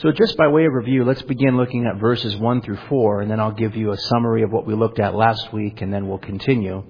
So just by way of review, let's begin looking at verses 1 through 4, and then I'll give you a summary of what we looked at last week, and then we'll continue.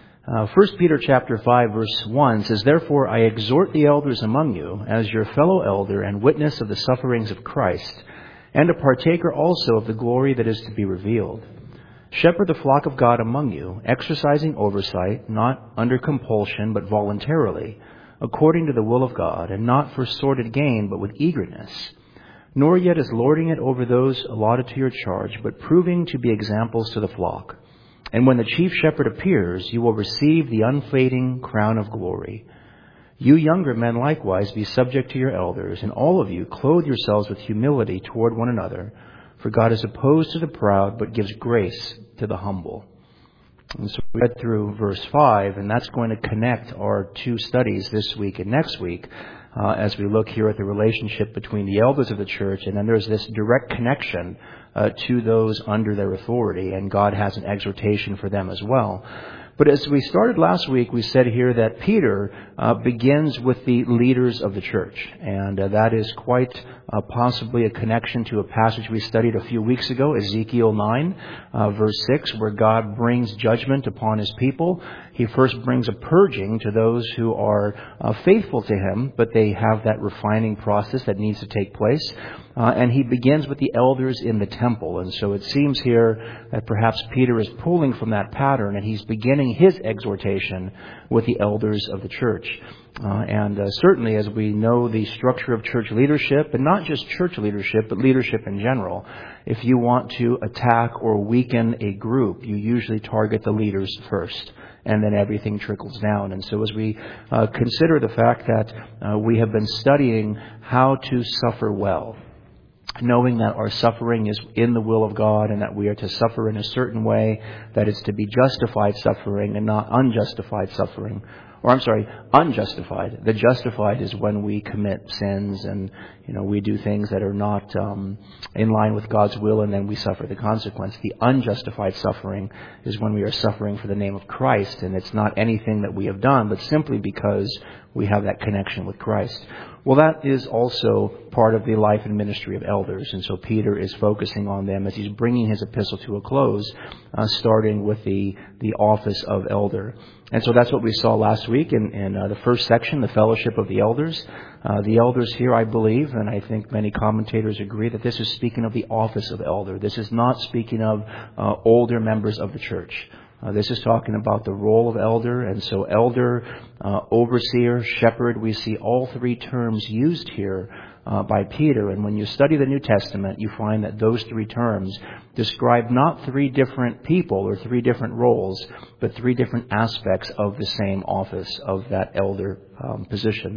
1 Peter chapter 5, verse 1 says, "Therefore I exhort the elders among you, as your fellow elder and witness of the sufferings of Christ, and a partaker also of the glory that is to be revealed. Shepherd the flock of God among you, exercising oversight, not under compulsion, but voluntarily, according to the will of God, and not for sordid gain, but with eagerness. Nor yet as lording it over those allotted to your charge, but proving to be examples to the flock. And when the chief shepherd appears, you will receive the unfading crown of glory. You younger men likewise be subject to your elders, and all of you clothe yourselves with humility toward one another. For God is opposed to the proud, but gives grace to the humble." And so we read through verse 5, and that's going to connect our two studies this week and next week as we look here at the relationship between the elders of the church, and then there's this direct connection to those under their authority, and God has an exhortation for them as well. But as we started last week, we said here that Peter begins with the leaders of the church. And that is quite possibly a connection to a passage we studied a few weeks ago, Ezekiel 9, verse 6, where God brings judgment upon his people. He first brings a purging to those who are faithful to him, but they have that refining process that needs to take place. And he begins with the elders in the temple. And so it seems here that perhaps Peter is pulling from that pattern, and he's beginning his exhortation with the elders of the church. And certainly, as we know the structure of church leadership, and not just church leadership, but leadership in general, if you want to attack or weaken a group, you usually target the leaders first, and then everything trickles down. And so as we consider the fact that we have been studying how to suffer well, knowing that our suffering is in the will of God, and that we are to suffer in a certain way, that it's to be justified suffering and not unjustified suffering. Unjustified. The justified is when we commit sins and, we do things that are not in line with God's will, and then we suffer the consequence. The unjustified suffering is when we are suffering for the name of Christ, and it's not anything that we have done, but simply because we have that connection with Christ. Well, that is also part of the life and ministry of elders, and so Peter is focusing on them as he's bringing his epistle to a close, starting with the office of elder. And so that's what we saw last week in the first section, the fellowship of the elders. The elders here, I believe, and I think many commentators agree, that this is speaking of the office of elder. This is not speaking of older members of the church. This is talking about the role of elder, and so elder, overseer, shepherd, we see all three terms used here by Peter. And when you study the New Testament, you find that those three terms describe not three different people or three different roles, but three different aspects of the same office of that elder position,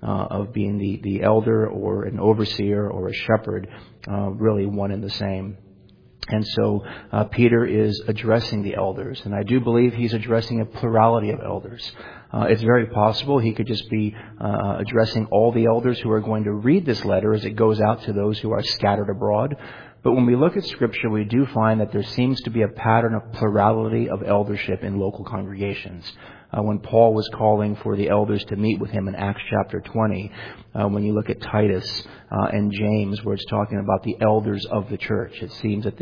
of being the elder or an overseer or a shepherd, really one and the same. And so Peter is addressing the elders, and I do believe he's addressing a plurality of elders. It's very possible he could just be addressing all the elders who are going to read this letter as it goes out to those who are scattered abroad. But when we look at Scripture, we do find that there seems to be a pattern of plurality of eldership in local congregations. When Paul was calling for the elders to meet with him in Acts chapter 20, when you look at Titus and James, where it's talking about the elders of the church, it seems that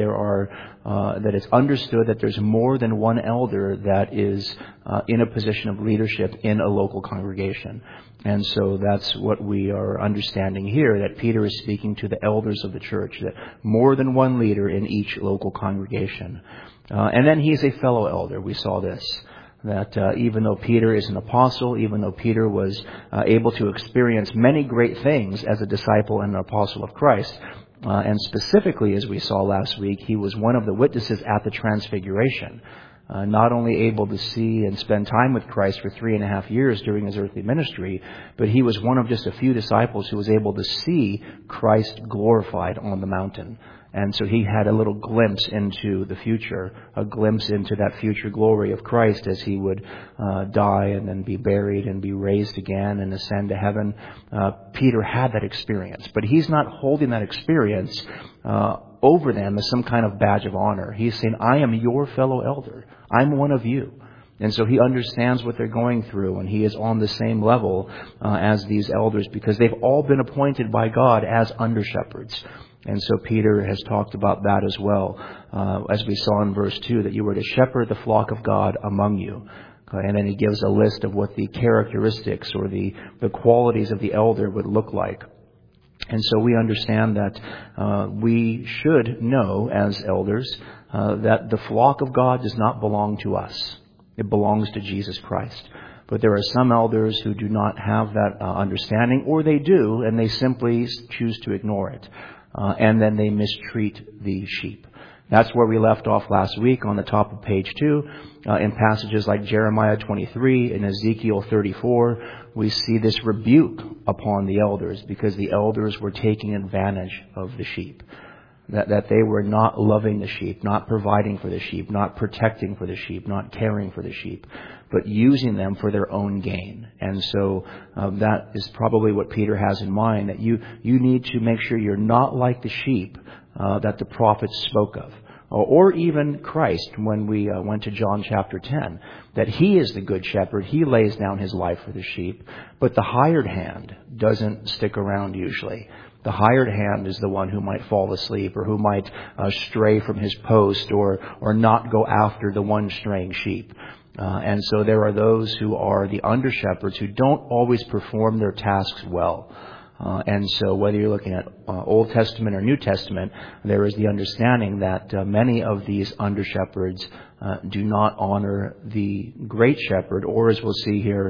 that it's understood that there's more than one elder that is in a position of leadership in a local congregation. And so that's what we are understanding here, that Peter is speaking to the elders of the church, that more than one leader in each local congregation. And then he's a fellow elder. We saw this. That even though Peter is an apostle, even though Peter was able to experience many great things as a disciple and an apostle of Christ, and specifically, as we saw last week, he was one of the witnesses at the Transfiguration, not only able to see and spend time with Christ for 3.5 years during his earthly ministry, but he was one of just a few disciples who was able to see Christ glorified on the mountain. And so he had a little glimpse into the future, a glimpse into that future glory of Christ as he would die and then be buried and be raised again and ascend to heaven. Peter had that experience, but he's not holding that experience over them as some kind of badge of honor. He's saying, I am your fellow elder. I'm one of you. And so he understands what they're going through, and he is on the same level as these elders because they've all been appointed by God as under-shepherds. And so Peter has talked about that as well, as we saw in verse 2, that you were to shepherd the flock of God among you. And then he gives a list of what the characteristics or the qualities of the elder would look like. And so we understand that we should know as elders that the flock of God does not belong to us. It belongs to Jesus Christ. But there are some elders who do not have that understanding, or they do, and they simply choose to ignore it. And then they mistreat the sheep. That's where we left off last week on the top of page 2. In passages like Jeremiah 23 and Ezekiel 34, we see this rebuke upon the elders because the elders were taking advantage of the sheep. That they were not loving the sheep, not providing for the sheep, not protecting for the sheep, not caring for the sheep, but using them for their own gain. And so that is probably what Peter has in mind, that you need to make sure you're not like the sheep that the prophets spoke of. Or even Christ, when we went to John chapter 10, that he is the good shepherd. He lays down his life for the sheep, but the hired hand doesn't stick around usually. The hired hand is the one who might fall asleep or who might stray from his post or not go after the one straying sheep. And so there are those who are the under-shepherds who don't always perform their tasks well. And so whether you're looking at Old Testament or New Testament, there is the understanding that many of these under-shepherds do not honor the great shepherd, or as we'll see here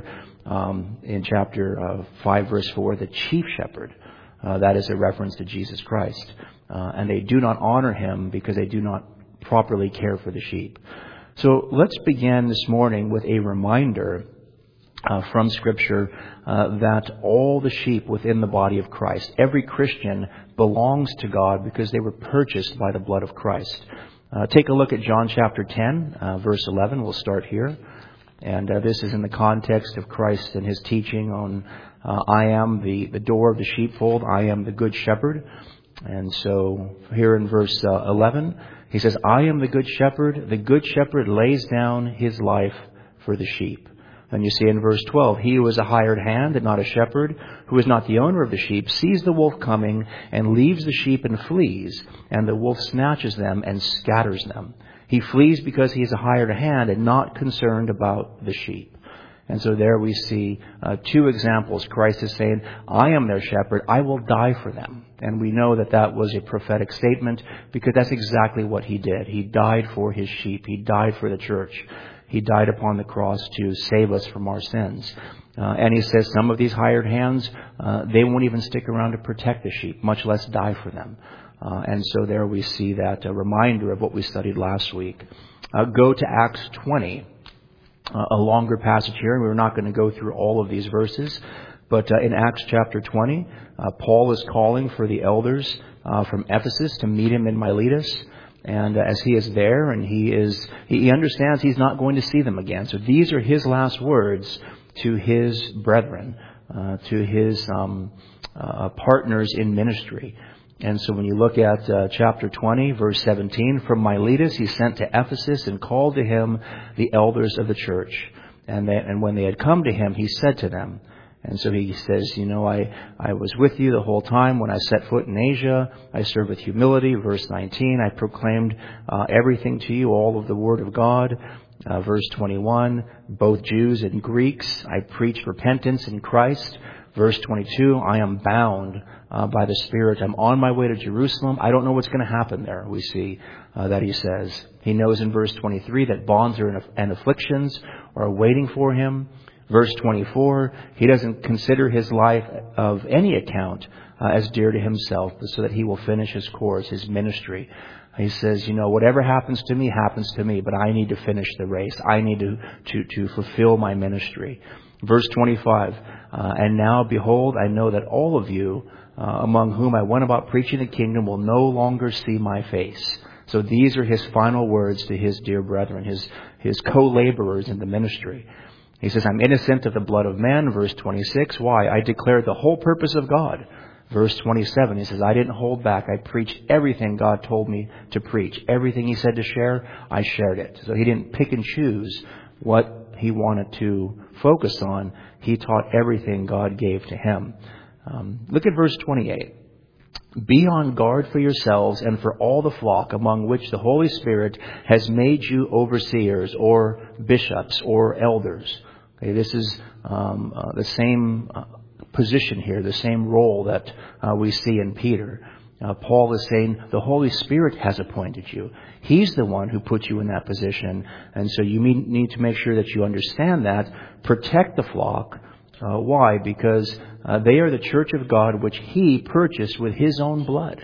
in chapter 5, verse 4, the chief shepherd. That is a reference to Jesus Christ. And they do not honor him because they do not properly care for the sheep. So let's begin this morning with a reminder from Scripture that all the sheep within the body of Christ, every Christian, belongs to God because they were purchased by the blood of Christ. Take a look at John chapter 10, verse 11. We'll start here. And this is in the context of Christ and his teaching on I am the door of the sheepfold. I am the good shepherd. And so here in verse 11, he says, I am the good shepherd. The good shepherd lays down his life for the sheep. Then you see in verse 12, he who is a hired hand and not a shepherd, who is not the owner of the sheep, sees the wolf coming and leaves the sheep and flees, and the wolf snatches them and scatters them. He flees because he is a hired hand and not concerned about the sheep. And so there we see two examples. Christ is saying, I am their shepherd. I will die for them. And we know that that was a prophetic statement because that's exactly what he did. He died for his sheep. He died for the church. He died upon the cross to save us from our sins. And he says some of these hired hands, they won't even stick around to protect the sheep, much less die for them. And so there we see that reminder of what we studied last week. Go to Acts 20. A longer passage here, and we're not going to go through all of these verses. But in Acts chapter 20, Paul is calling for the elders from Ephesus to meet him in Miletus. And as he is there, and he understands he's not going to see them again. So these are his last words to his brethren, to his partners in ministry. And so when you look at chapter 20, verse 17, from Miletus he sent to Ephesus and called to him the elders of the church. And when they had come to him, he said to them, and so he says, I was with you the whole time when I set foot in Asia. I served with humility. Verse 19, I proclaimed everything to you, all of the word of God. Verse 21, both Jews and Greeks, I preached repentance in Christ. Verse 22, I am bound by the Spirit. I'm on my way to Jerusalem. I don't know what's going to happen there. We see that he says. He knows in verse 23 that bonds and afflictions are waiting for him. Verse 24, he doesn't consider his life of any account as dear to himself, so that he will finish his course, his ministry. He says, whatever happens to me, but I need to finish the race. I need to fulfill my ministry. Verse 25, and now, behold, I know that all of you, among whom I went about preaching the kingdom, will no longer see my face. So these are his final words to his dear brethren, his co-laborers in the ministry. He says, I'm innocent of the blood of men. Verse 26, why? I declared the whole purpose of God. Verse 27, he says, I didn't hold back. I preached everything God told me to preach. Everything he said to share, I shared it. So he didn't pick and choose what he wanted to focus on, he taught everything God gave to him. Look at verse 28. Be on guard for yourselves and for all the flock among which the Holy Spirit has made you overseers or bishops or elders. Okay, this is the same position here, the same role that we see in Peter. Paul is saying the Holy Spirit has appointed you. He's the one who put you in that position. And so you need to make sure that you understand that. Protect the flock. Why? Because they are the church of God which He purchased with His own blood.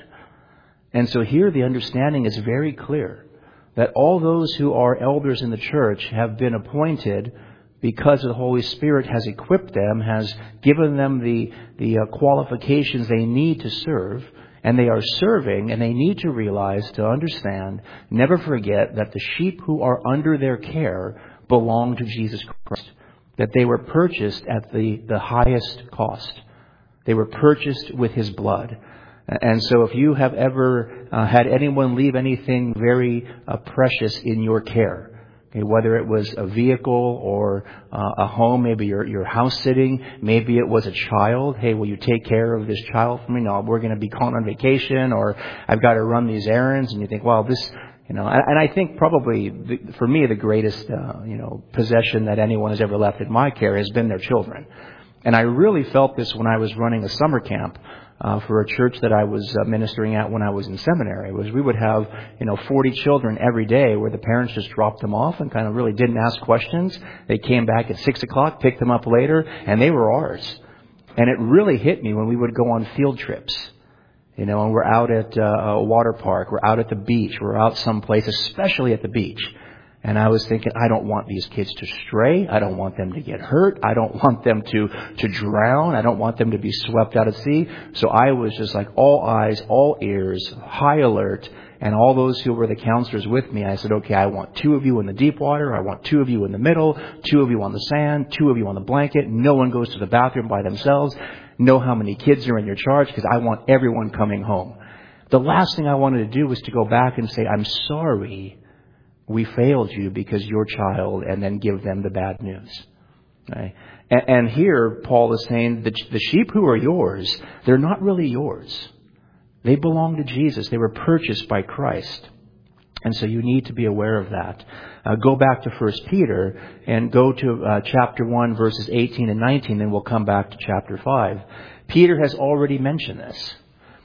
And so here the understanding is very clear that all those who are elders in the church have been appointed because the Holy Spirit has equipped them, has given them the qualifications they need to serve. And they are serving, and they need to realize, to understand, never forget that the sheep who are under their care belong to Jesus Christ. That they were purchased at the highest cost. They were purchased with His blood. And so if you have ever had anyone leave anything very precious in your care, whether it was a vehicle or a home, maybe your house sitting, maybe it was a child. Hey, will you take care of this child for me? No, we're going to be gone on vacation, or I've got to run these errands. And you think, well, this, and I think probably for me the greatest, possession that anyone has ever left in my care has been their children. And I really felt this when I was running a summer camp for a church that I was ministering at when I was in seminary. Was we would have 40 children every day where the parents just dropped them off and kind of really didn't ask questions. They came back at 6 o'clock, picked them up later, and they were ours. And it really hit me when we would go on field trips. And we're out at a water park, we're out at the beach, we're out someplace, especially at the beach. And I was thinking, I don't want these kids to stray. I don't want them to get hurt. I don't want them to drown. I don't want them to be swept out at sea. So I was just like all eyes, all ears, high alert. And all those who were the counselors with me, I said, okay, I want 2 of you in the deep water. I want 2 of you in the middle, 2 of you on the sand, 2 of you on the blanket. No one goes to the bathroom by themselves. Know how many kids are in your charge, because I want everyone coming home. The last thing I wanted to do was to go back and say, I'm sorry we failed you because your child, and then give them the bad news. Okay? And here Paul is saying that the sheep who are yours, they're not really yours. They belong to Jesus. They were purchased by Christ. And so you need to be aware of that. Go back to 1 Peter and go to chapter 1, verses 18 and 19, and we'll come back to chapter 5. Peter has already mentioned this.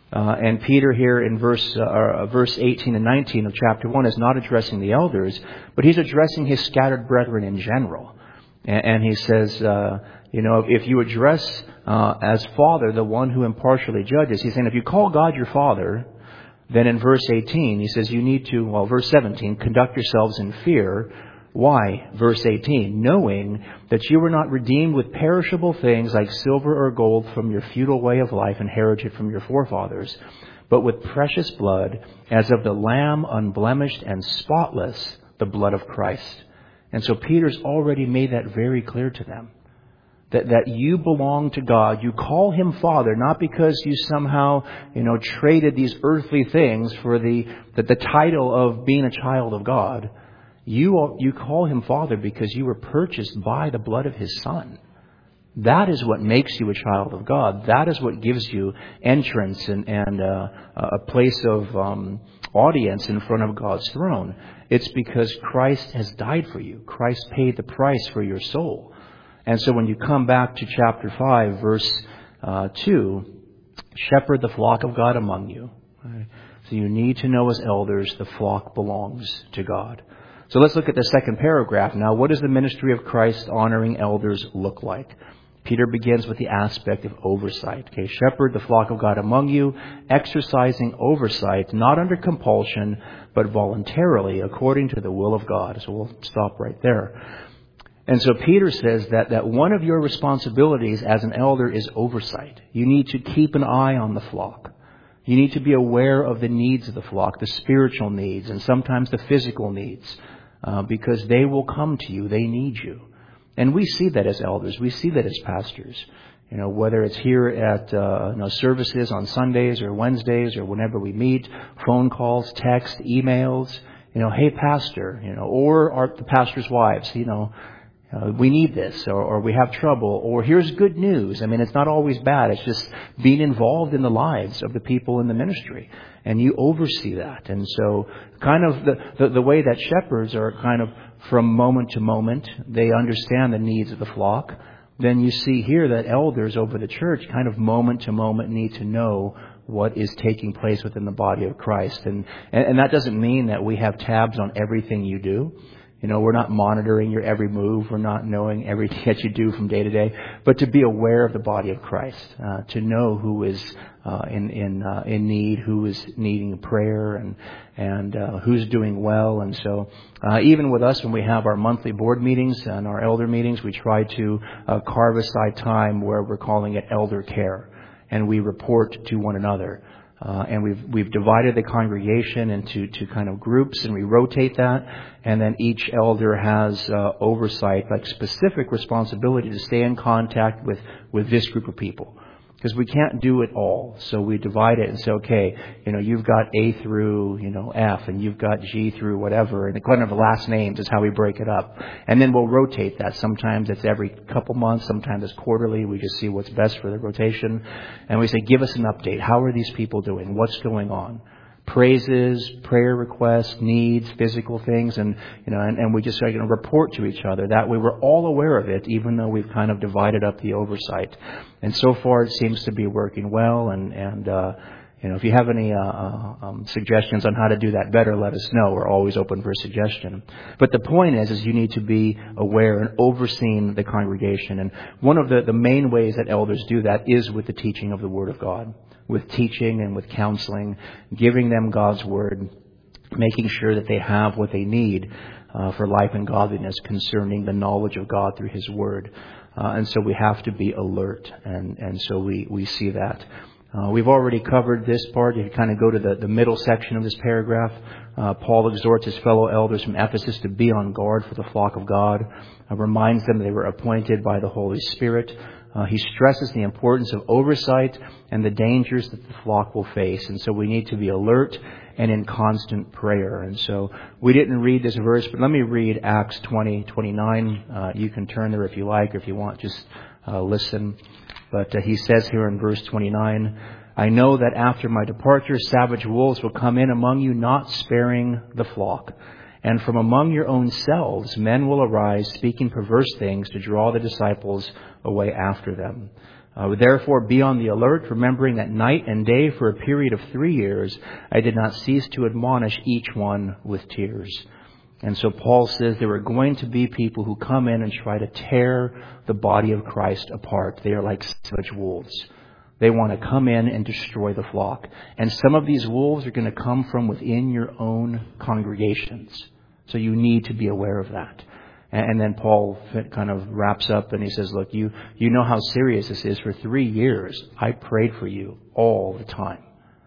And Peter here in verse 18 and 19 of chapter 1 is not addressing the elders, but he's addressing his scattered brethren in general. And he says, if you address as Father the one who impartially judges, he's saying if you call God your Father, then in verse 18 he says you need to, verse 17, conduct yourselves in fear. Why? Verse 18, knowing that you were not redeemed with perishable things like silver or gold from your futile way of life inherited from your forefathers, but with precious blood, as of the Lamb unblemished and spotless, the blood of Christ. And so Peter's already made that very clear to them. That you belong to God. You call Him Father, not because you somehow, traded these earthly things for the title of being a child of God. You call Him Father because you were purchased by the blood of His Son. That is what makes you a child of God. That is what gives you entrance and a place of audience in front of God's throne. It's because Christ has died for you. Christ paid the price for your soul. And so when you come back to chapter 5, verse 2, shepherd the flock of God among you. Right? So you need to know as elders the flock belongs to God. So let's look at the second paragraph now. What does the ministry of Christ honoring elders look like? Peter begins with the aspect of oversight. Okay, shepherd the flock of God among you, exercising oversight, not under compulsion, but voluntarily, according to the will of God. So we'll stop right there. And so Peter says that one of your responsibilities as an elder is oversight. You need to keep an eye on the flock. You need to be aware of the needs of the flock, the spiritual needs, and sometimes the physical needs, because they will come to you. They need you. And we see that as elders. We see that as pastors. Whether it's here at services on Sundays or Wednesdays or whenever we meet, phone calls, text, emails. hey, pastor, or the pastor's wives, we need this, or we have trouble, or here's good news. I mean, it's not always bad. It's just being involved in the lives of the people in the ministry. And you oversee that. And so kind of the way that shepherds are kind of from moment to moment, they understand the needs of the flock. Then you see here that elders over the church kind of moment to moment need to know what is taking place within the body of Christ. And that doesn't mean that we have tabs on everything you do. We're not monitoring your every move. We're not knowing everything that you do from day to day. But to be aware of the body of Christ, to know who is in need, who is needing prayer, and who's doing well. And so even with us, when we have our monthly board meetings and our elder meetings, we try to carve aside time where we're calling it elder care, and we report to one another. And we've divided the congregation into kind of groups, and we rotate that. And then each elder has oversight, like specific responsibility to stay in contact with this group of people. Because we can't do it all. So we divide it and say, okay, you've got A through, F, and you've got G through whatever. And the kind of last names is how we break it up. And then we'll rotate that. Sometimes it's every couple months. Sometimes it's quarterly. We just see what's best for the rotation. And we say, give us an update. How are these people doing? What's going on? Praises, prayer requests, needs, physical things, and we just report to each other. That way we're all aware of it, even though we've kind of divided up the oversight. And so far it seems to be working well. And if you have any suggestions on how to do that better, let us know. We're always open for a suggestion. But the point is you need to be aware and overseeing the congregation. And one of the main ways that elders do that is with the teaching of the Word of God. With teaching and with counseling, giving them God's Word, making sure that they have what they need for life and godliness concerning the knowledge of God through His Word. And so we have to be alert, and so we see that. We've already covered this part. If you kind of go to the middle section of this paragraph, Paul exhorts his fellow elders from Ephesus to be on guard for the flock of God, reminds them they were appointed by the Holy Spirit. He stresses the importance of oversight and the dangers that the flock will face. And so we need to be alert and in constant prayer. And so we didn't read this verse, but let me read Acts 20:29. You can turn there if you like, or if you want, just listen. But he says here in verse 29, I know that after my departure, savage wolves will come in among you, not sparing the flock. And from among your own selves, men will arise, speaking perverse things to draw the disciples away after them. Therefore, be on the alert, remembering that night and day for a period of 3 years, I did not cease to admonish each one with tears. And so Paul says there are going to be people who come in and try to tear the body of Christ apart. They are like savage wolves. They want to come in and destroy the flock. And some of these wolves are going to come from within your own congregations. So you need to be aware of that. And then Paul kind of wraps up and he says, look, you know how serious this is. For 3 years, I prayed for you all the time.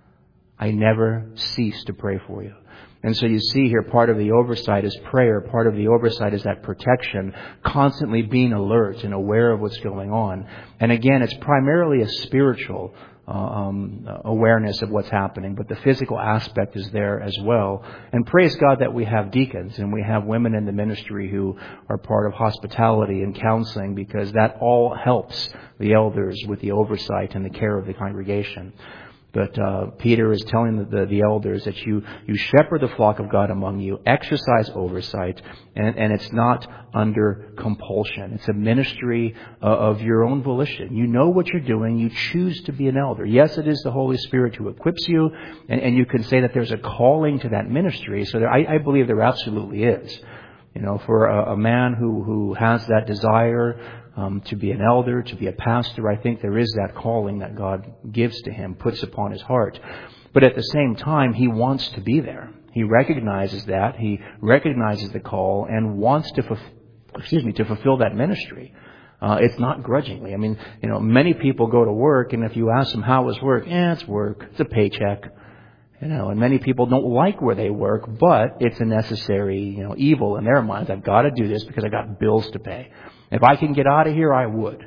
I never ceased to pray for you. And so you see here, part of the oversight is prayer. Part of the oversight is that protection, constantly being alert and aware of what's going on. And again, it's primarily a spiritual awareness of what's happening, but the physical aspect is there as well. And praise God that we have deacons and we have women in the ministry who are part of hospitality and counseling, because that all helps the elders with the oversight and the care of the congregation. But Peter is telling the elders that you shepherd the flock of God among you, exercise oversight, and it's not under compulsion. It's a ministry of your own volition. You know what you're doing. You choose to be an elder. Yes, it is the Holy Spirit who equips you, and you can say that there's a calling to that ministry. So I believe there absolutely is. For a man who has that desire to be an elder, to be a pastor, I think there is that calling that God gives to him, puts upon his heart. But at the same time, he wants to be there. He recognizes that. He recognizes the call and wants to fulfill that ministry. It's not grudgingly. I mean, many people go to work, and if you ask them how was work, it's work. It's a paycheck. And many people don't like where they work, but it's a necessary, evil in their minds. I've got to do this because I got bills to pay. If I can get out of here, I would.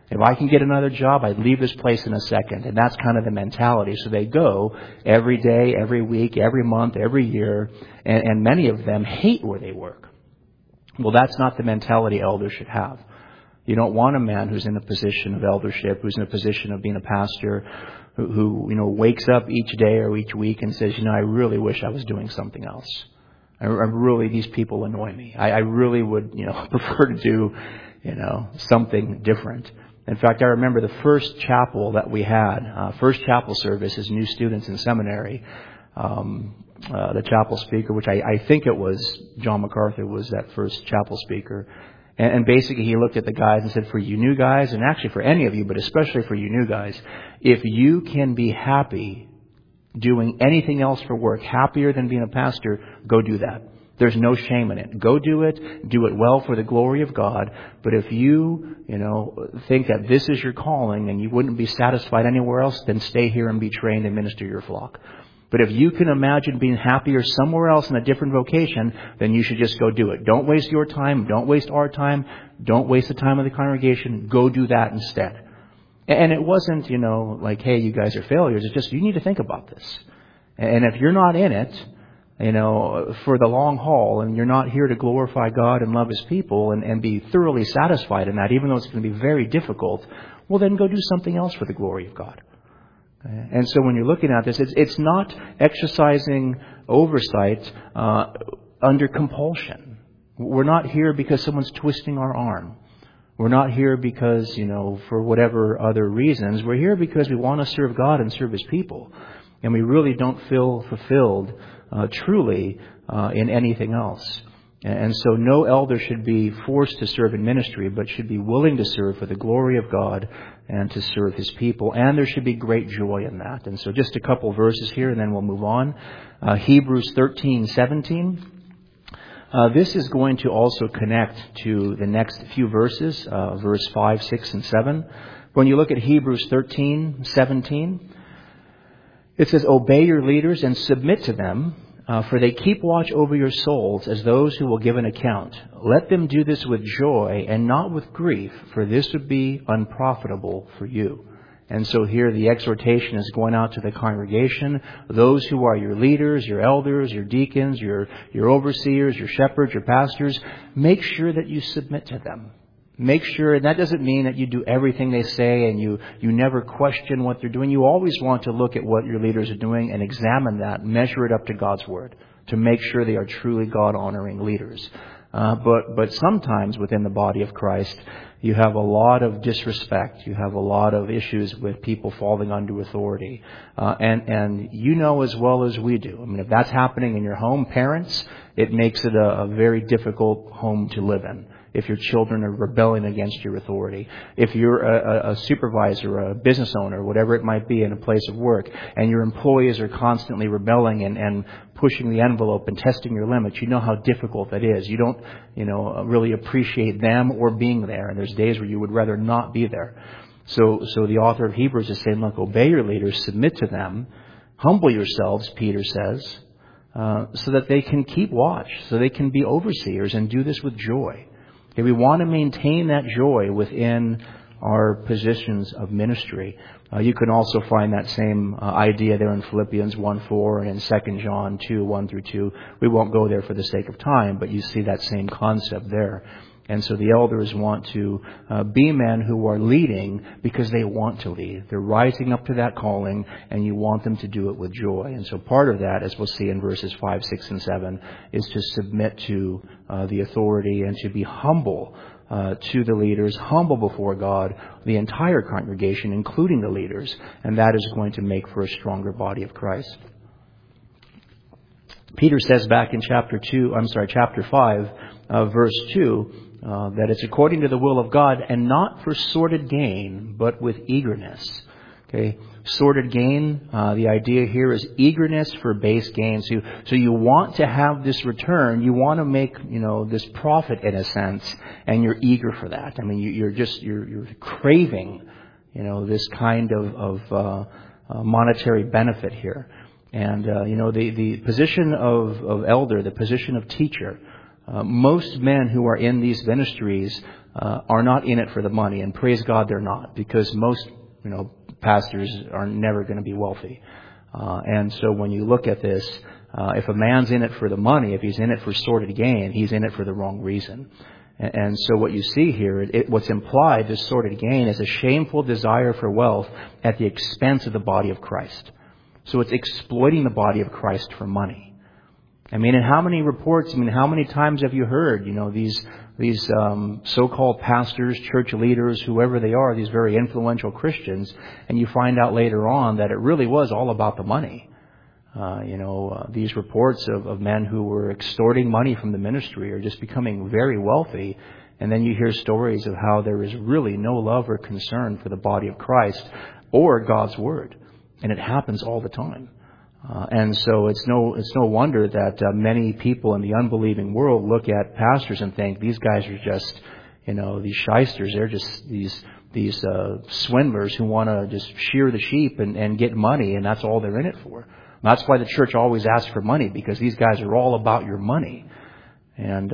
If I can get another job, I'd leave this place in a second. And that's kind of the mentality. So they go every day, every week, every month, every year, and many of them hate where they work. Well, that's not the mentality elders should have. You don't want a man who's in a position of eldership, who's in a position of being a pastor, who wakes up each day or each week and says, I really wish I was doing something else. These people annoy me. I really would, prefer to do, something different. In fact, I remember the first chapel that we had, first chapel service as new students in seminary. The chapel speaker, which I think it was John MacArthur, was that first chapel speaker. And basically he looked at the guys and said, for you new guys, and actually for any of you, but especially for you new guys, if you can be happy doing anything else for work, happier than being a pastor, go do that. There's no shame in it. Go do it well for the glory of God. But if you, think that this is your calling and you wouldn't be satisfied anywhere else, then stay here and be trained and minister your flock. But if you can imagine being happier somewhere else in a different vocation, then you should just go do it. Don't waste your time. Don't waste our time. Don't waste the time of the congregation. Go do that instead. And it wasn't, like, hey, you guys are failures. It's just, you need to think about this. And if you're not in it, for the long haul, and you're not here to glorify God and love His people and be thoroughly satisfied in that, even though it's going to be very difficult, well, then go do something else for the glory of God. And so when you're looking at this, it's not exercising oversight under compulsion. We're not here because someone's twisting our arm. We're not here because, for whatever other reasons. We're here because we want to serve God and serve His people. And we really don't feel fulfilled truly in anything else. And so no elder should be forced to serve in ministry, but should be willing to serve for the glory of God and to serve His people. And there should be great joy in that. And so just a couple verses here, and then we'll move on. Hebrews 13:17. This is going to also connect to the next few verses, verse 5, 6, and 7. When you look at Hebrews 13:17, it says, obey your leaders and submit to them, for they keep watch over your souls as those who will give an account. Let them do this with joy and not with grief, for this would be unprofitable for you. And so here the exhortation is going out to the congregation, those who are your leaders, your elders, your deacons, your overseers, your shepherds, your pastors. Make sure that you submit to them. Make sure, and that doesn't mean that you do everything they say and you never question what they're doing. You always want to look at what your leaders are doing and examine that, measure it up to God's Word to make sure they are truly God-honoring leaders. But sometimes within the body of Christ, you have a lot of disrespect. You have a lot of issues with people falling under authority. And you know as well as we do. I mean, if that's happening in your home, parents, it makes it a very difficult home to live in. If your children are rebelling against your authority, if you're a supervisor, a business owner, whatever it might be in a place of work, and your employees are constantly rebelling and pushing the envelope and testing your limits, you know how difficult that is. You don't, really appreciate them or being there. And there's days where you would rather not be there. So the author of Hebrews is saying, look, obey your leaders, submit to them, humble yourselves, Peter says, so that they can keep watch, so they can be overseers and do this with joy. Okay, we want to maintain that joy within our positions of ministry. You can also find that same idea there in Philippians 1:4 and in 2 John 2:1-2. We won't go there for the sake of time, but you see that same concept there. And so the elders want to be men who are leading because they want to lead. They're rising up to that calling, and you want them to do it with joy. And so part of that, as we'll see in verses 5, 6, and 7, is to submit to the authority and to be humble to the leaders, humble before God, the entire congregation, including the leaders. And that is going to make for a stronger body of Christ. Peter says back in chapter 5, verse 2, that it's according to the will of God and not for sordid gain, but with eagerness. Okay, sordid gain, the idea here is eagerness for base gain. So you want to have this return, you want to make, this profit in a sense, and you're eager for that. I mean, you're craving, this kind of monetary benefit here. And, the position of elder, the position of teacher, most men who are in these ministries are not in it for the money. And praise God they're not, because most, pastors are never going to be wealthy. And so when you look at this, if a man's in it for the money, if he's in it for sordid gain, he's in it for the wrong reason. And so what you see here, what's implied, this sordid gain, is a shameful desire for wealth at the expense of the body of Christ. So it's exploiting the body of Christ for money. And how many reports, how many times have you heard, these so-called pastors, church leaders, whoever they are, these very influential Christians, and you find out later on that it really was all about the money. These reports of men who were extorting money from the ministry are just becoming very wealthy. And then you hear stories of how there is really no love or concern for the body of Christ or God's Word. And it happens all the time. And so it's no wonder that many people in the unbelieving world look at pastors and think these guys are just, these shysters. They're just these swindlers who want to just shear the sheep and get money, and that's all they're in it for. And that's why the church always asks for money, because these guys are all about your money. And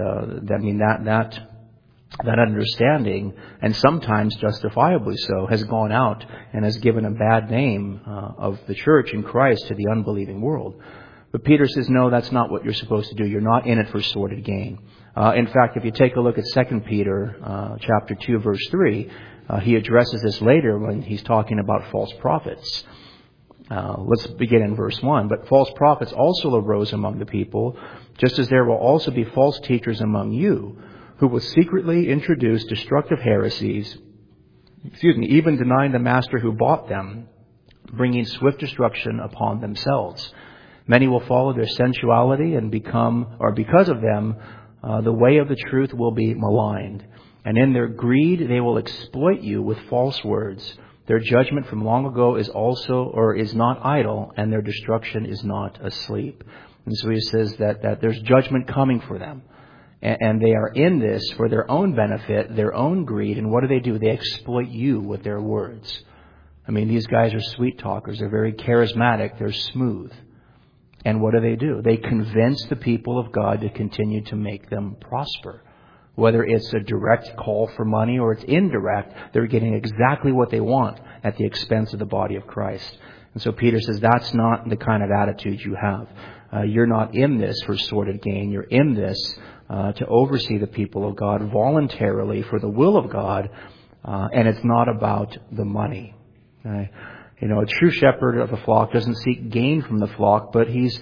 that understanding, and sometimes justifiably so, has gone out and has given a bad name of the church in Christ to the unbelieving world. But Peter says, no, that's not what you're supposed to do. You're not in it for sordid gain. In fact, if you take a look at 2 Peter chapter 2, verse 3, he addresses this later when he's talking about false prophets. Let's begin in verse 1. But false prophets also arose among the people, just as there will also be false teachers among you, who will secretly introduce destructive heresies, even denying the master who bought them, bringing swift destruction upon themselves. Many will follow their sensuality, and because of them, the way of the truth will be maligned. And in their greed, they will exploit you with false words. Their judgment from long ago is not idle, and their destruction is not asleep. And so he says that there's judgment coming for them. And they are in this for their own benefit, their own greed. And what do? They exploit you with their words. These guys are sweet talkers. They're very charismatic. They're smooth. And what do? They convince the people of God to continue to make them prosper. Whether it's a direct call for money or it's indirect, they're getting exactly what they want at the expense of the body of Christ. And so Peter says that's not the kind of attitude you have. You're not in this for sordid gain. You're in this to oversee the people of God voluntarily for the will of God, and it's not about the money. A true shepherd of the flock doesn't seek gain from the flock, but he's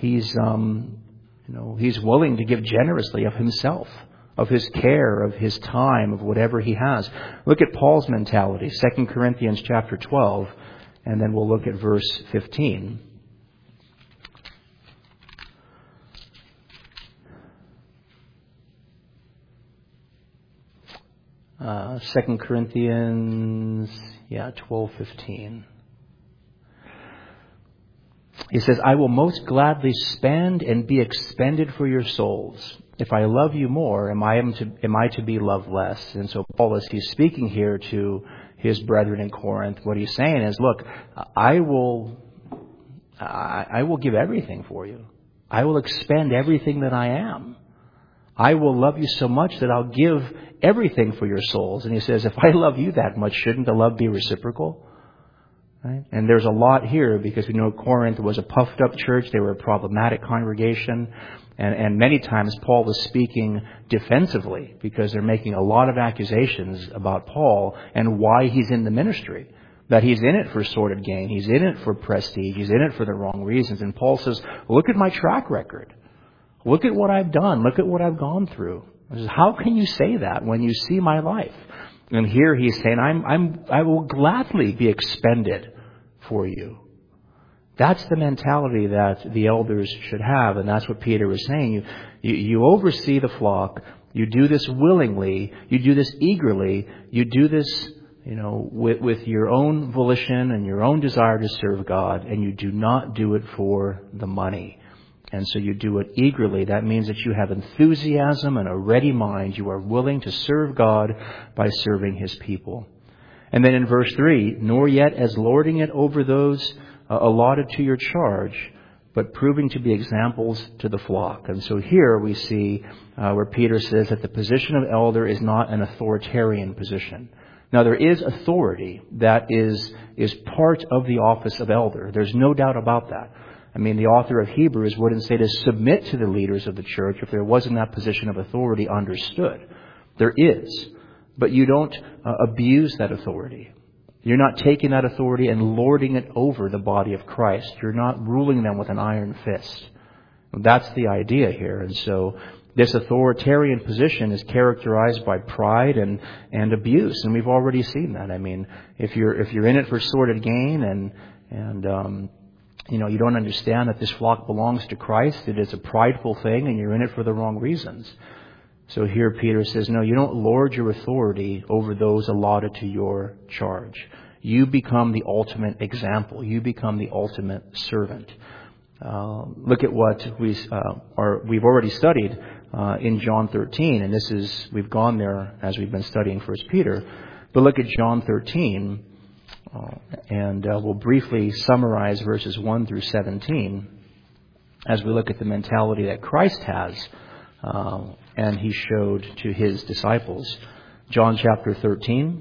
willing to give generously of himself, of his care, of his time, of whatever he has. Look at Paul's mentality, 2 Corinthians chapter 12, and then we'll look at verse 15. 2 Corinthians, 12:15. He says, I will most gladly spend and be expended for your souls. If I love you more, am I to be loved less? And so Paul, as he's speaking here to his brethren in Corinth, what he's saying is, look, I will give everything for you. I will expend everything that I am. I will love you so much that I'll give everything for your souls. And he says, if I love you that much, shouldn't the love be reciprocal? Right? And there's a lot here because we know Corinth was a puffed up church. They were a problematic congregation. And many times Paul was speaking defensively because they're making a lot of accusations about Paul and why he's in the ministry. That he's in it for sordid gain. He's in it for prestige. He's in it for the wrong reasons. And Paul says, look at my track record. Look at what I've done. Look at what I've gone through. He says, how can you say that when you see my life? And here he's saying, I will gladly be expended for you. That's the mentality that the elders should have, and that's what Peter was saying. You oversee the flock. You do this willingly. You do this eagerly. You do this, with your own volition and your own desire to serve God, and you do not do it for the money. And so you do it eagerly. That means that you have enthusiasm and a ready mind. You are willing to serve God by serving His people. And then in verse 3, nor yet as lording it over those allotted to your charge, but proving to be examples to the flock. And so here we see where Peter says that the position of elder is not an authoritarian position. Now, there is authority that is part of the office of elder. There's no doubt about that. I mean, the author of Hebrews wouldn't say to submit to the leaders of the church if there wasn't that position of authority understood. There is. But you don't abuse that authority. You're not taking that authority and lording it over the body of Christ. You're not ruling them with an iron fist. That's the idea here. And so this authoritarian position is characterized by pride and abuse. And we've already seen that. I mean, if you're in it for sordid gain and you don't understand that this flock belongs to Christ, it is a prideful thing and you're in it for the wrong reasons. So here Peter says, no, you don't lord your authority over those allotted to your charge. You become the ultimate example. You become the ultimate servant. Look at what we've already studied in John 13, and we've gone there as we've been studying 1 Peter. But look at John 13, and we'll briefly summarize verses 1 through 17 as we look at the mentality that Christ has and he showed to his disciples. John chapter 13.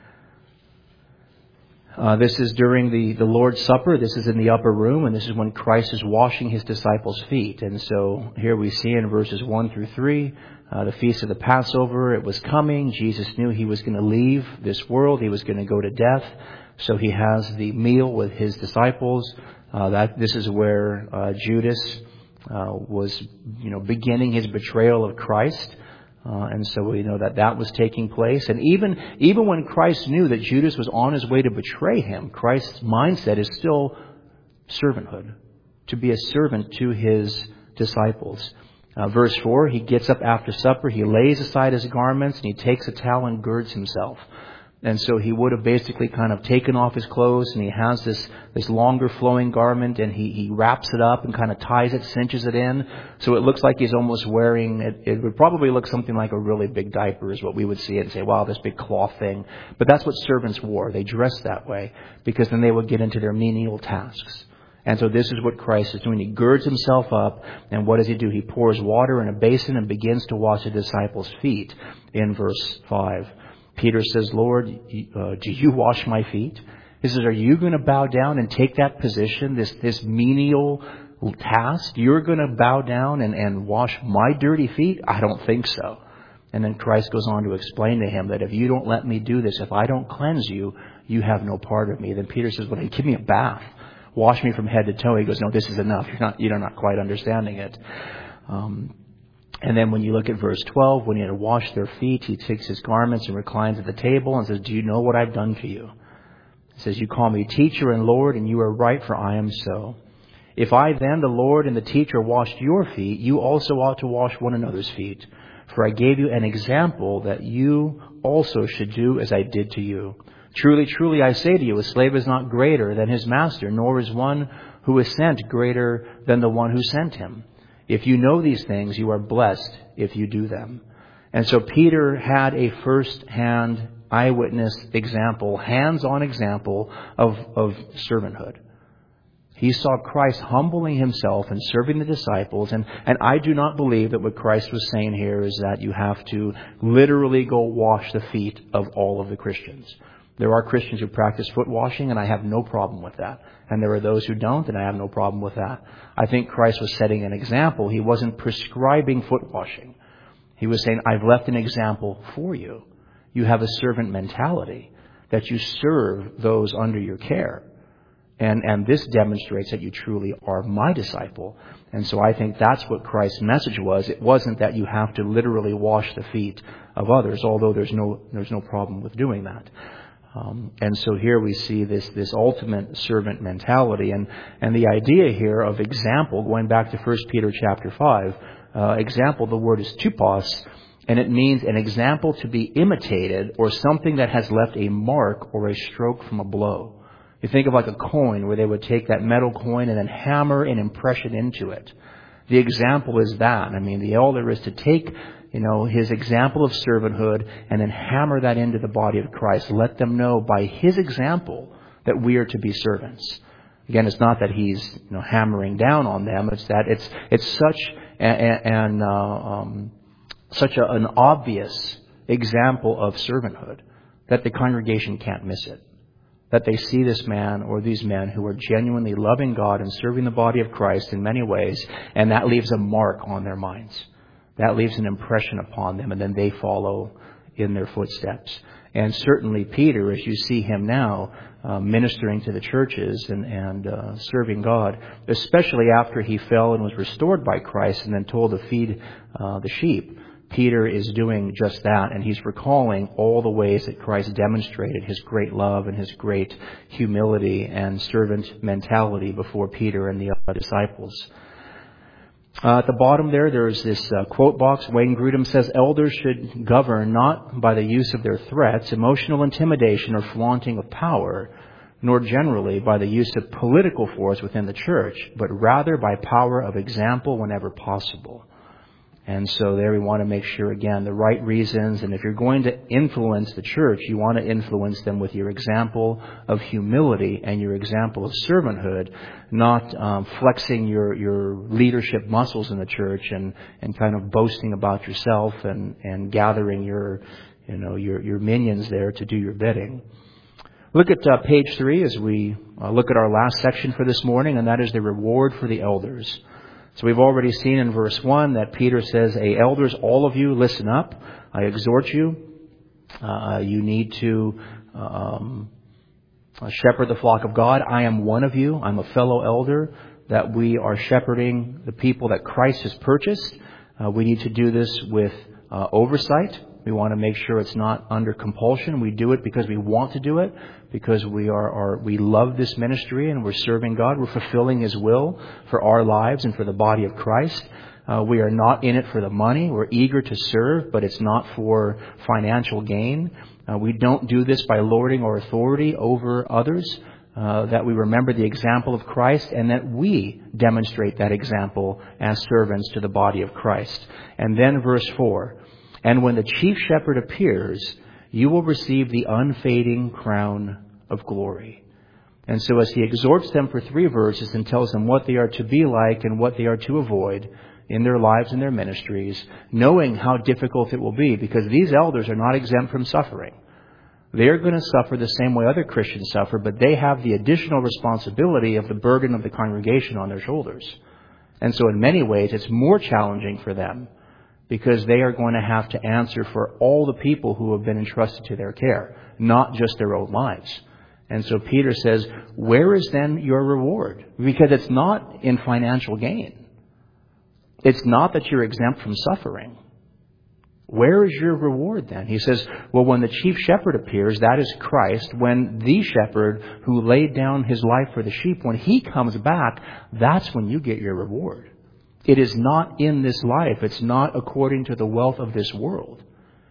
This is during the Lord's Supper. This is in the upper room, and this is when Christ is washing his disciples' feet. And so here we see in verses 1 through 3, the feast of the Passover, it was coming. Jesus knew he was going to leave this world. He was going to go to death. So he has the meal with his disciples. This is where Judas was, beginning his betrayal of Christ. And so we know that was taking place. And even when Christ knew that Judas was on his way to betray him, Christ's mindset is still servanthood, to be a servant to his disciples. Verse 4, he gets up after supper, he lays aside his garments, and he takes a towel and girds himself. And so he would have basically kind of taken off his clothes, and he has this longer flowing garment, and he wraps it up and kind of ties it, cinches it in. So it looks like he's almost wearing, it would probably look something like a really big diaper is what we would see it and say, wow, this big cloth thing. But that's what servants wore. They dressed that way because then they would get into their menial tasks. And so this is what Christ is doing. He girds himself up, and what does he do? He pours water in a basin and begins to wash the disciples' feet in verse 5. Peter says, Lord, do you wash my feet? He says, are you going to bow down and take that position, this menial task? You're going to bow down and wash my dirty feet? I don't think so. And then Christ goes on to explain to him that if you don't let me do this, if I don't cleanse you, you have no part of me. Then Peter says, well, give me a bath. Wash me from head to toe. He goes, no, this is enough. You're not quite understanding it. And then when you look at verse 12, when he had washed their feet, he takes his garments and reclines at the table and says, do you know what I've done to you? He says, you call me teacher and Lord, and you are right, for I am so. If I then, the Lord and the teacher, washed your feet, you also ought to wash one another's feet. For I gave you an example that you also should do as I did to you. Truly, truly, I say to you, a slave is not greater than his master, nor is one who is sent greater than the one who sent him. If you know these things, you are blessed if you do them. And so Peter had a first-hand eyewitness example, hands-on example of servanthood. He saw Christ humbling himself and serving the disciples. And I do not believe that what Christ was saying here is that you have to literally go wash the feet of all of the Christians. There are Christians who practice foot washing, and I have no problem with that. And there are those who don't, and I have no problem with that. I think Christ was setting an example. He wasn't prescribing foot washing. He was saying, I've left an example for you. You have a servant mentality, that you serve those under your care. And this demonstrates that you truly are my disciple. And so I think that's what Christ's message was. It wasn't that you have to literally wash the feet of others, although there's no problem with doing that. And so here we see this ultimate servant mentality. And the idea here of example, going back to 1 Peter chapter 5, example, the word is tupos, and it means an example to be imitated or something that has left a mark or a stroke from a blow. You think of like a coin where they would take that metal coin and then hammer an impression into it. The example is that. I mean, the elder is to take his example of servanthood and then hammer that into the body of Christ. Let them know by his example that we are to be servants. Again, it's not that he's hammering down on them. It's that it's such an obvious example of servanthood that the congregation can't miss it. That they see this man or these men who are genuinely loving God and serving the body of Christ in many ways, and that leaves a mark on their minds. That leaves an impression upon them, and then they follow in their footsteps. And certainly Peter, as you see him now, ministering to the churches and serving God, especially after he fell and was restored by Christ and then told to feed the sheep, Peter is doing just that, and he's recalling all the ways that Christ demonstrated his great love and his great humility and servant mentality before Peter and the other disciples. At the bottom there's this quote box. Wayne Grudem says, elders should govern not by the use of their threats, emotional intimidation, or flaunting of power, nor generally by the use of political force within the church, but rather by power of example whenever possible. And so there we want to make sure, again, the right reasons. And if you're going to influence the church, you want to influence them with your example of humility and your example of servanthood, not flexing your leadership muscles in the church and kind of boasting about yourself and gathering your minions there to do your bidding. Look at page 3 as we look at our last section for this morning, and that is the reward for the elders. So we've already seen in verse 1 that Peter says, "Hey, elders, all of you, listen up. I exhort you. You need to shepherd the flock of God. I am one of you. I'm a fellow elder, that we are shepherding the people that Christ has purchased. We need to do this with oversight. We want to make sure it's not under compulsion. We do it because we want to do it, because we love this ministry and we're serving God. We're fulfilling His will for our lives and for the body of Christ. We are not in it for the money. We're eager to serve, but it's not for financial gain. We don't do this by lording our authority over others. That we remember the example of Christ and that we demonstrate that example as servants to the body of Christ." And then verse 4, "And when the chief shepherd appears, you will receive the unfading crown of glory." And so as he exhorts them for 3 verses and tells them what they are to be like and what they are to avoid in their lives and their ministries, knowing how difficult it will be, because these elders are not exempt from suffering. They're going to suffer the same way other Christians suffer, but they have the additional responsibility of the burden of the congregation on their shoulders. And so in many ways, it's more challenging for them, because they are going to have to answer for all the people who have been entrusted to their care, not just their own lives. And so Peter says, where is then your reward? Because it's not in financial gain. It's not that you're exempt from suffering. Where is your reward then? He says, well, when the chief shepherd appears, that is Christ, when the shepherd who laid down his life for the sheep, when he comes back, that's when you get your reward. It is not in this life. It's not according to the wealth of this world.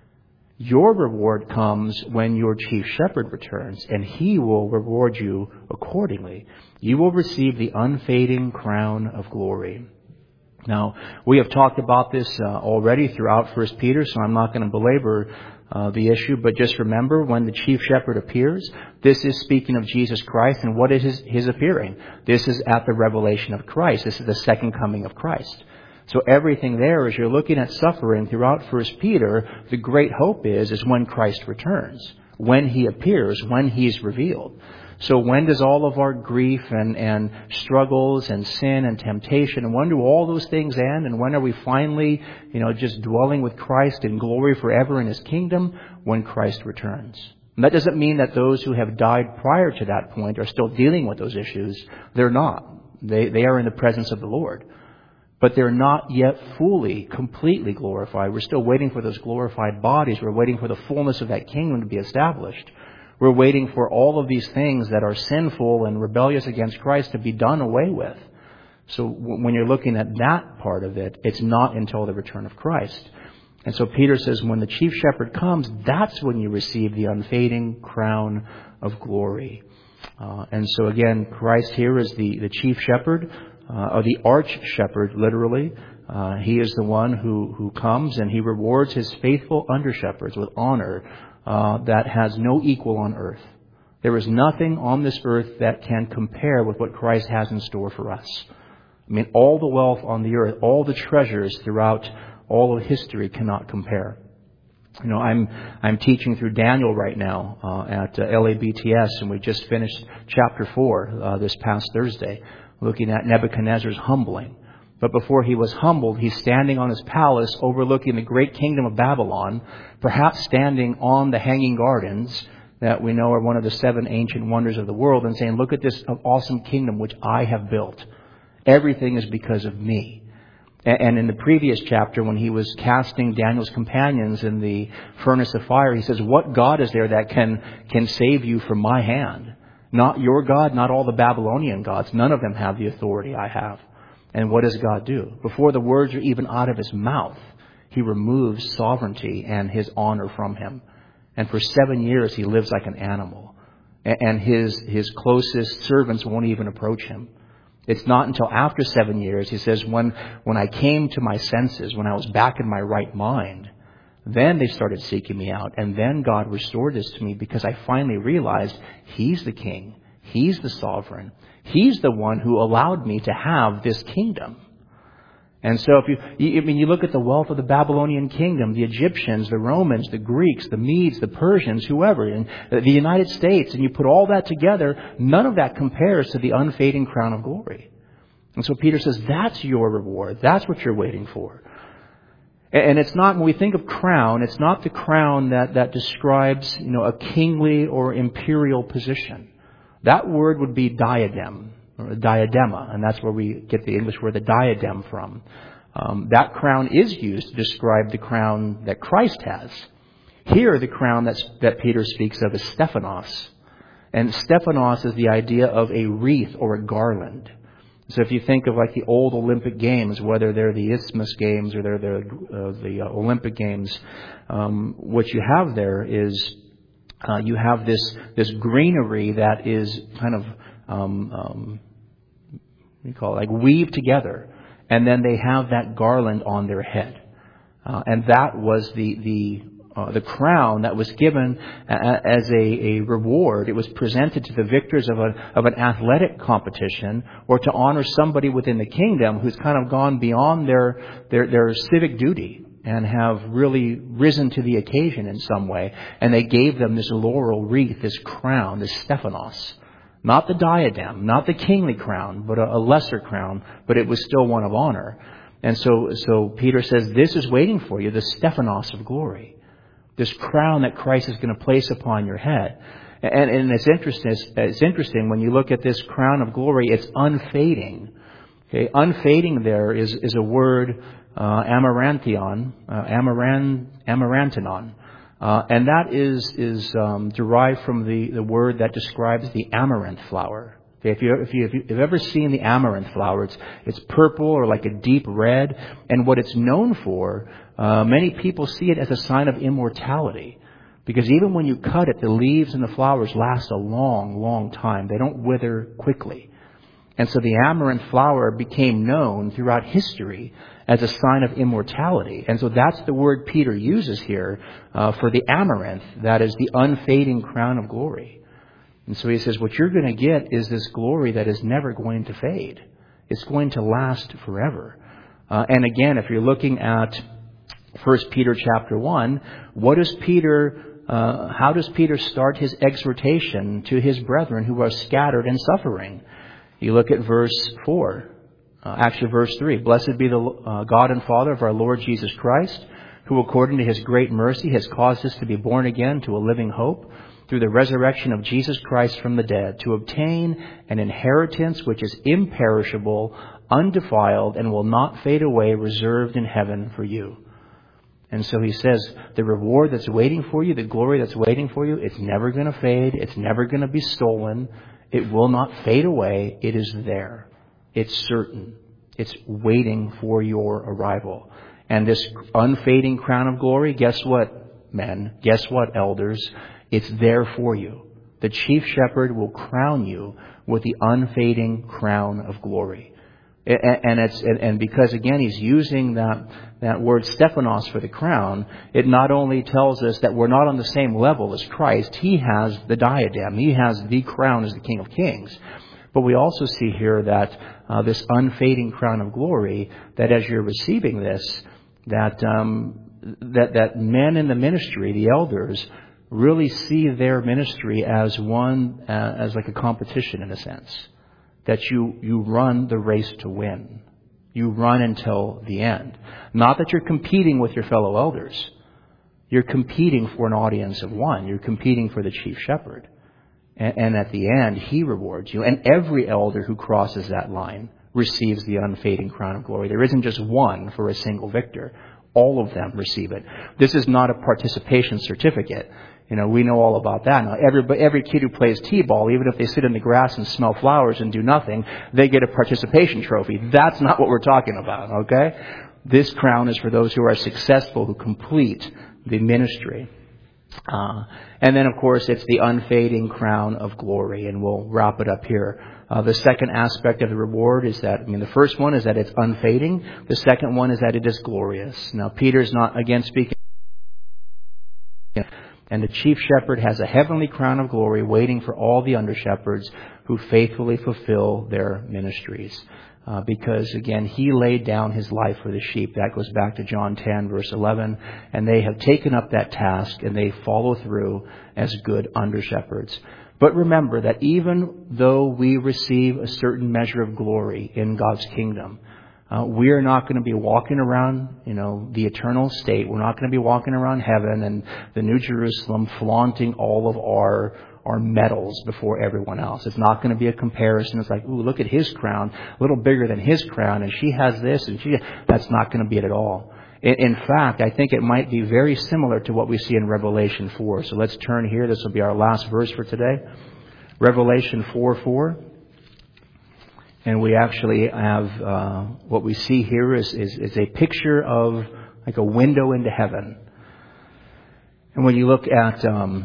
Your reward comes when your chief shepherd returns, and he will reward you accordingly. You will receive the unfading crown of glory. Now, we have talked about this already throughout 1 Peter, so I'm not going to belabor the issue, but just remember, when the chief shepherd appears, this is speaking of Jesus Christ, and what is his appearing? This is at the revelation of Christ. This is the second coming of Christ. So everything there, as you're looking at suffering throughout 1 Peter, the great hope is when Christ returns, when He appears, when He's revealed. So when does all of our grief and struggles and sin and temptation, and when do all those things end? And when are we finally, just dwelling with Christ in glory forever in His kingdom? When Christ returns. And that doesn't mean that those who have died prior to that point are still dealing with those issues. They're not. They are in the presence of the Lord. But they're not yet fully, completely glorified. We're still waiting for those glorified bodies. We're waiting for the fullness of that kingdom to be established. We're waiting for all of these things that are sinful and rebellious against Christ to be done away with. So when you're looking at that part of it, it's not until the return of Christ. And so Peter says, when the chief shepherd comes, that's when you receive the unfading crown of glory. And so again, Christ here is the chief shepherd, or the arch shepherd, literally. He is the one who comes and He rewards His faithful under shepherds with honor that has no equal on earth. There is nothing on this earth that can compare with what Christ has in store for us. I mean, all the wealth on the earth, all the treasures throughout all of history cannot compare. You know, I'm teaching through Daniel right now at LABTS, and we just finished chapter 4 this past Thursday, looking at Nebuchadnezzar's humbling. But before he was humbled, he's standing on his palace overlooking the great kingdom of Babylon, perhaps standing on the Hanging Gardens that we know are one of the 7 ancient wonders of the world, and saying, look at this awesome kingdom which I have built. Everything is because of me. And in the previous chapter, when he was casting Daniel's companions in the furnace of fire, he says, what God is there that can save you from my hand? Not your God, not all the Babylonian gods. None of them have the authority I have. And what does God do? Before the words are even out of his mouth, he removes sovereignty and his honor from him. And for 7 years, he lives like an animal. And his closest servants won't even approach him. It's not until after 7 years, he says, when I came to my senses, when I was back in my right mind, then they started seeking me out. And then God restored this to me because I finally realized he's the king. He's the sovereign. He's the one who allowed me to have this kingdom. And so you look at the wealth of the Babylonian kingdom, the Egyptians, the Romans, the Greeks, the Medes, the Persians, whoever, and the United States, and you put all that together, none of that compares to the unfading crown of glory. And so Peter says, that's your reward. That's what you're waiting for. And it's not, when we think of crown, it's not the crown that describes, a kingly or imperial position. That word would be diadem. Or a diadema, and that's where we get the English word the diadem from. That crown is used to describe the crown that Christ has. Here, the crown that Peter speaks of is Stephanos. And Stephanos is the idea of a wreath or a garland. So if you think of like the old Olympic Games, whether they're the Isthmus Games or they're the Olympic Games, what you have there is you have this greenery that is kind of weaved together, and then they have that garland on their head, and that was the crown that was given as a reward. It was presented to the victors of an athletic competition, or to honor somebody within the kingdom who's kind of gone beyond their civic duty and have really risen to the occasion in some way, and they gave them this laurel wreath, this crown, this Stephanos. Not the diadem, not the kingly crown, but a lesser crown, but it was still one of honor. And so Peter says, this is waiting for you, the Stephanos of glory. This crown that Christ is going to place upon your head. And it's interesting when you look at this crown of glory, it's unfading. Okay, unfading there is a word, amarantinon. And that is derived from the word that describes the amaranth flower. Okay, if you've ever seen the amaranth flower, it's purple or like a deep red, and what it's known for, many people see it as a sign of immortality, because even when you cut it, the leaves and the flowers last a long, long time. They don't wither quickly. And so the amaranth flower became known throughout history as a sign of immortality. And so that's the word Peter uses here for the amaranth, that is the unfading crown of glory. And so he says, what you're going to get is this glory that is never going to fade. It's going to last forever. And again, if you're looking at 1 Peter chapter 1, how does Peter start his exhortation to his brethren who are scattered and suffering? You look at verse 4. Verse 3. Blessed be the God and Father of our Lord Jesus Christ, who according to his great mercy has caused us to be born again to a living hope through the resurrection of Jesus Christ from the dead, to obtain an inheritance which is imperishable, undefiled, and will not fade away, reserved in heaven for you. And so he says, the reward that's waiting for you, the glory that's waiting for you, it's never going to fade. It's never going to be stolen. It will not fade away. It is there. It's certain. It's waiting for your arrival. And this unfading crown of glory, guess what, men? Guess what, elders? It's there for you. The chief shepherd will crown you with the unfading crown of glory. And because again he's using that word Stephanos for the crown, it not only tells us that we're not on the same level as Christ. He has the diadem. He has the crown as the King of Kings. But we also see here that this unfading crown of glory, that as you're receiving this, that men in the ministry, the elders, really see their ministry as as like a competition in a sense. That you run the race to win. You run until the end. Not that you're competing with your fellow elders. You're competing for an audience of one. You're competing for the chief shepherd. And at the end, he rewards you. And every elder who crosses that line receives the unfading crown of glory. There isn't just one for a single victor. All of them receive it. This is not a participation certificate. We know all about that. Now, every kid who plays t-ball, even if they sit in the grass and smell flowers and do nothing, they get a participation trophy. That's not what we're talking about, okay? This crown is for those who are successful, who complete the ministry. And then, of course, it's the unfading crown of glory, and we'll wrap it up here. The second aspect of the reward is that, the first one is that it's unfading. The second one is that it is glorious. Now, Peter's not, again, speaking. And the chief shepherd has a heavenly crown of glory waiting for all the under-shepherds who faithfully fulfill their ministries. Because, again, he laid down his life for the sheep. That goes back to John 10, verse 11. And they have taken up that task, and they follow through as good under-shepherds. But remember that even though we receive a certain measure of glory in God's kingdom, we are not going to be walking around, the eternal state. We're not going to be walking around heaven and the New Jerusalem flaunting all of our medals before everyone else. It's not going to be a comparison. It's like, ooh, look at his crown, a little bigger than his crown, and she has this, and that's not going to be it at all. In fact, I think it might be very similar to what we see in Revelation 4. So let's turn here. This will be our last verse for today. Revelation 4:4. And we actually have, what we see here is a picture of like a window into heaven. And when you look at,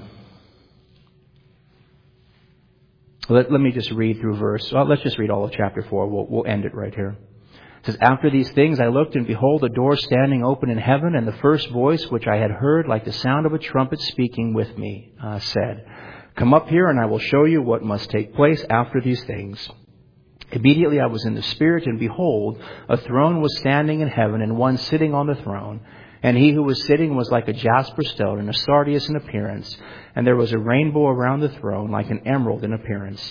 let me just read through let's just read all of chapter 4. We'll end it right here. It says, after these things I looked, and behold, a door standing open in heaven, and the first voice which I had heard like the sound of a trumpet speaking with me said, come up here, and I will show you what must take place after these things. Immediately I was in the Spirit, and behold, a throne was standing in heaven, and one sitting on the throne. And he who was sitting was like a jasper stone, and a sardius in appearance. And there was a rainbow around the throne, like an emerald in appearance.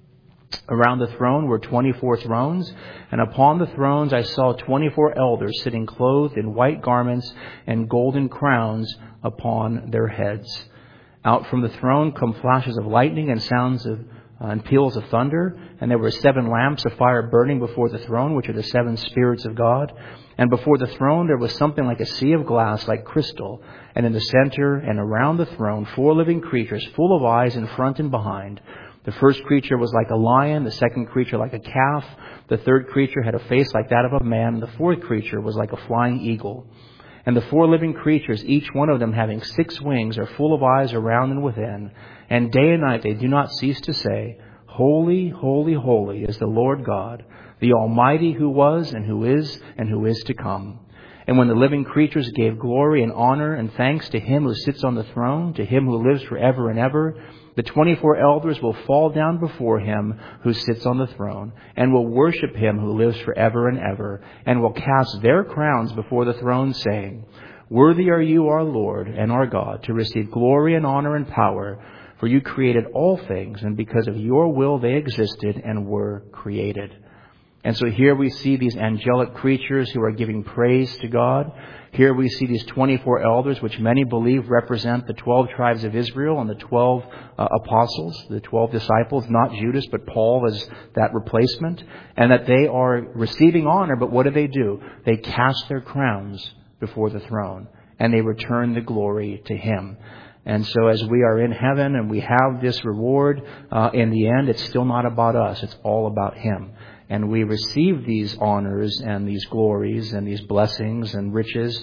Around the throne were 24 thrones, and upon the thrones I saw 24 elders sitting clothed in white garments and golden crowns upon their heads. Out from the throne come flashes of lightning and sounds of and peals of thunder, and there were 7 lamps of fire burning before the throne, which are the 7 spirits of God. And before the throne there was something like a sea of glass, like crystal. And in the center and around the throne 4 living creatures, full of eyes in front and behind. The first creature was like a lion, the second creature like a calf, the third creature had a face like that of a man, and the fourth creature was like a flying eagle. And the 4 living creatures, each one of them having 6 wings, are full of eyes around and within. And day and night they do not cease to say, Holy, holy, holy is the Lord God, the Almighty, who was and who is to come. And when the living creatures gave glory and honor and thanks to him who sits on the throne, to him who lives forever and ever, the 24 elders will fall down before him who sits on the throne, and will worship him who lives forever and ever, and will cast their crowns before the throne, saying, Worthy are you, our Lord and our God, to receive glory and honor and power, for you created all things, and because of your will they existed and were created. And so here we see these angelic creatures who are giving praise to God. Here we see these 24 elders, which many believe represent the 12 tribes of Israel and the 12 apostles, the 12 disciples, not Judas, but Paul as that replacement. And that they are receiving honor, but what do? They cast their crowns before the throne, and they return the glory to him. And so as we are in heaven and we have this reward, in the end, it's still not about us. It's all about him. And we receive these honors and these glories and these blessings and riches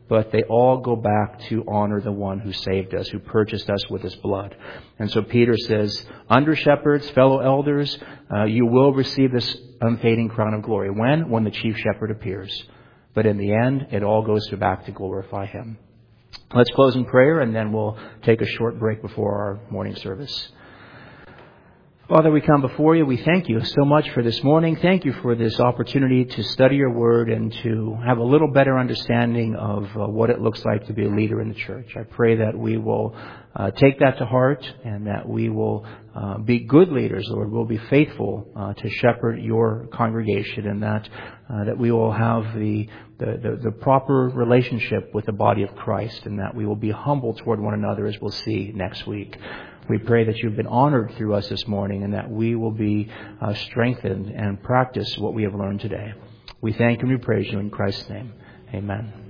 but they all go back to honor the one who saved us, who purchased us with his blood. And so Peter says, under shepherds, fellow elders, you will receive this unfading crown of glory. When? When the chief shepherd appears. But in the end, it all goes back to glorify him. Let's close in prayer, and then we'll take a short break before our morning service. Father, we come before you. We thank you so much for this morning. Thank you for this opportunity to study your word and to have a little better understanding of what it looks like to be a leader in the church. I pray that we will take that to heart and that we will be good leaders, Lord. We'll be faithful to shepherd your congregation, and that we will have the proper relationship with the body of Christ, and that we will be humble toward one another, as we'll see next week. We pray that you've been honored through us this morning, and that we will be strengthened and practice what we have learned today. We thank and we praise you in Christ's name. Amen.